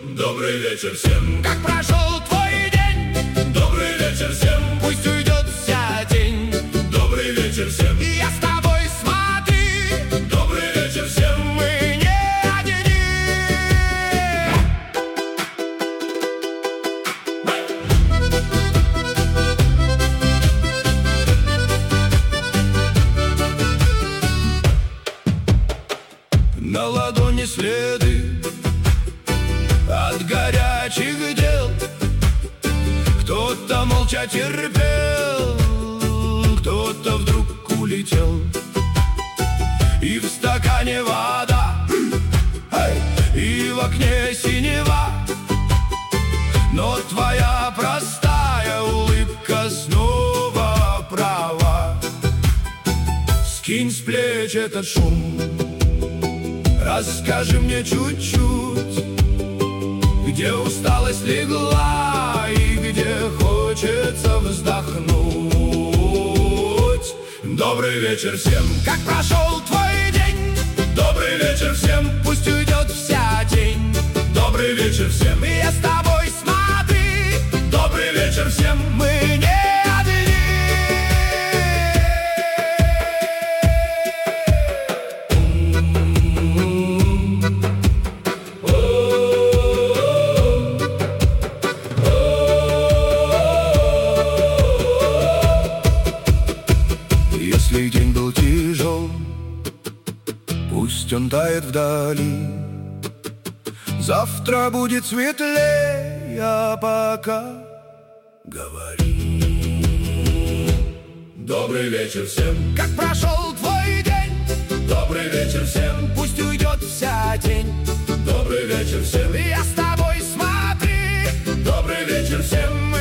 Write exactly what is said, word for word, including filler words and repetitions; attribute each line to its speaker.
Speaker 1: Добрый вечер всем.
Speaker 2: Как прошел твой день?
Speaker 1: Добрый вечер всем.
Speaker 2: Пусть уйдет вся тень.
Speaker 1: Добрый вечер всем.
Speaker 2: И я с тобой, смотри.
Speaker 1: Добрый вечер всем.
Speaker 2: Мы не одни. На ладони следы от горячих дел. Кто-то молча терпел, кто-то вдруг улетел. И в стакане вода, и в окне синева. Но твоя простая улыбка снова права. Скинь с плеч этот шум, расскажи мне чуть-чуть, где усталость легла и где хочется вздохнуть.
Speaker 1: Добрый вечер всем.
Speaker 2: Как прошел твой день?
Speaker 1: Добрый вечер всем.
Speaker 2: Пусть уйдет вся тень.
Speaker 1: Добрый вечер всем.
Speaker 2: И я с тобой, смотри.
Speaker 1: Добрый вечер всем.
Speaker 2: Мы не одни. Если день был тяжел, пусть он тает вдали. Завтра будет светлее, а пока говори.
Speaker 1: Добрый вечер всем.
Speaker 2: Как прошел твой день?
Speaker 1: Добрый вечер всем.
Speaker 2: Пусть уйдет вся тень.
Speaker 1: Добрый вечер всем.
Speaker 2: Я с тобой, смотри.
Speaker 1: Добрый вечер всем.